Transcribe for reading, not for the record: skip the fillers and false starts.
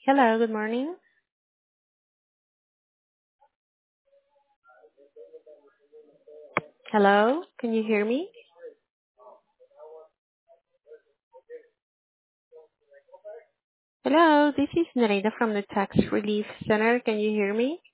Hello, good morning. Hello, can you hear me? Hello, this is Nareda from the Tax Relief Center. Can you hear me?